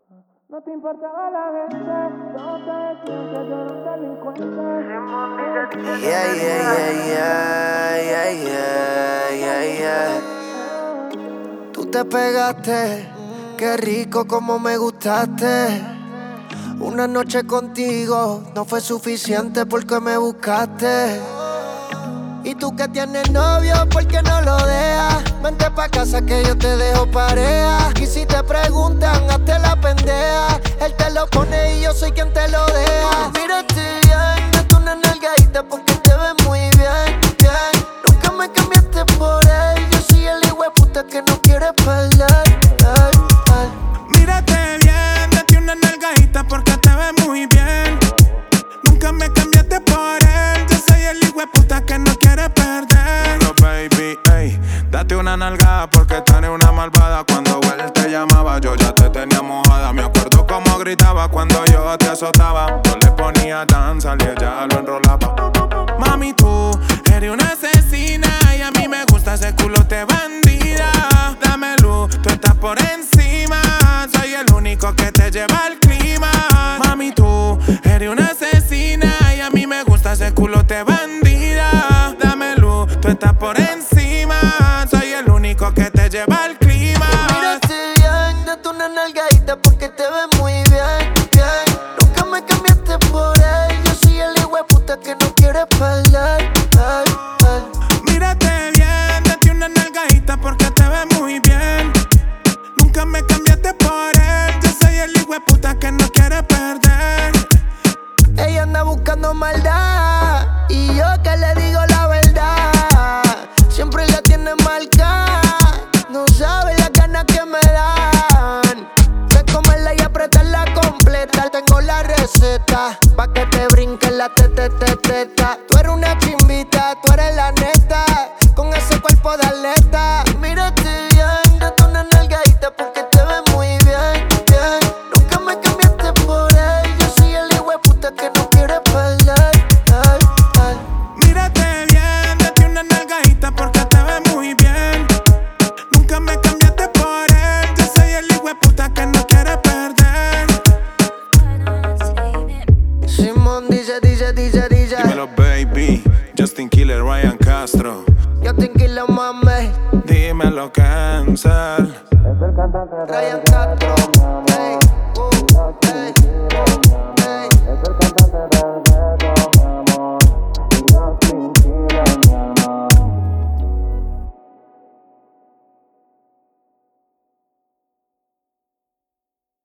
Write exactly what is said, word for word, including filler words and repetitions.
No te importaba la gente, todos te decían que yo era un delincuente. Yeah, yeah, yeah, yeah, yeah, yeah, yeah, yeah. Tú te pegaste, qué rico como me gustaste. Una noche contigo no fue suficiente porque me buscaste. Y tú que tienes novio, ¿por qué no lo dejas? Vente pa' casa que yo te dejo pareja. Y si te preguntan, hazte la pendeja. Él te lo pone y yo soy quien te lo deja. Mírate bien, date una nalgadita porque te ves muy bien, bien. Nunca me cambiaste por él. Yo soy el hijueputa que no quiere perder, ay, ay. Mírate bien, date una nalgadita porque te ves muy bien. Nunca me cambiaste por él. Yo soy el hijueputa que no quiere perder. No, baby, ey, date una nalgada porque tú eres una malvada. Cuando él te llamaba, yo ya te tenía mojada. Me acuerdo cómo gritaba cuando yo te azotaba. Yo le ponía danza y ella lo enrolaba. Mami, tú eres una asesina y a mí me gusta ese culote bandida. Dame luz, tú estás por encima. Soy el único que te lleva al clima. Mami, tú eres una asesina y a mí me gusta ese culote bandida. Dame luz, tú estás por encima. Soy el único que te lleva al clima. Mírate bien, date una nalgadita porque te ves muy bien, bien. Nunca me cambiaste por él. Yo soy el hijueputa que no quiere perder, ay, ay. Mírate bien, date una nalgadita porque te ves muy bien. Nunca me cambiaste por él. Yo soy el hijueputa que no quiere perder. Ella anda buscando maldad y yo que le digo la verdad. Siempre la tiene marcada. No sabe las ganas que me dan de comerla y apretarla completa. Tengo la receta pa' que te brinque la teta, teta, teta. Tú eres una chimbita, tú eres la neta. Con ese cuerpo de atleta. Mírate bien, date una nalgadita porque te ves muy bien, bien. Nunca me cambiaste por él. Yo soy el hijueputa que no quiere perder, ay, ay. Mírate bien, date una nalgadita porque te ves muy bien. Nunca me cambiaste por él. Yo soy el hijueputa que no quiere perder. Simón dice, dice, dice, dice. Dímelo, baby. Justin Killer, Ryan Castro. Yo te inquilo, mami. Dímelo, Cancel. Es el cantante Ryan Castro.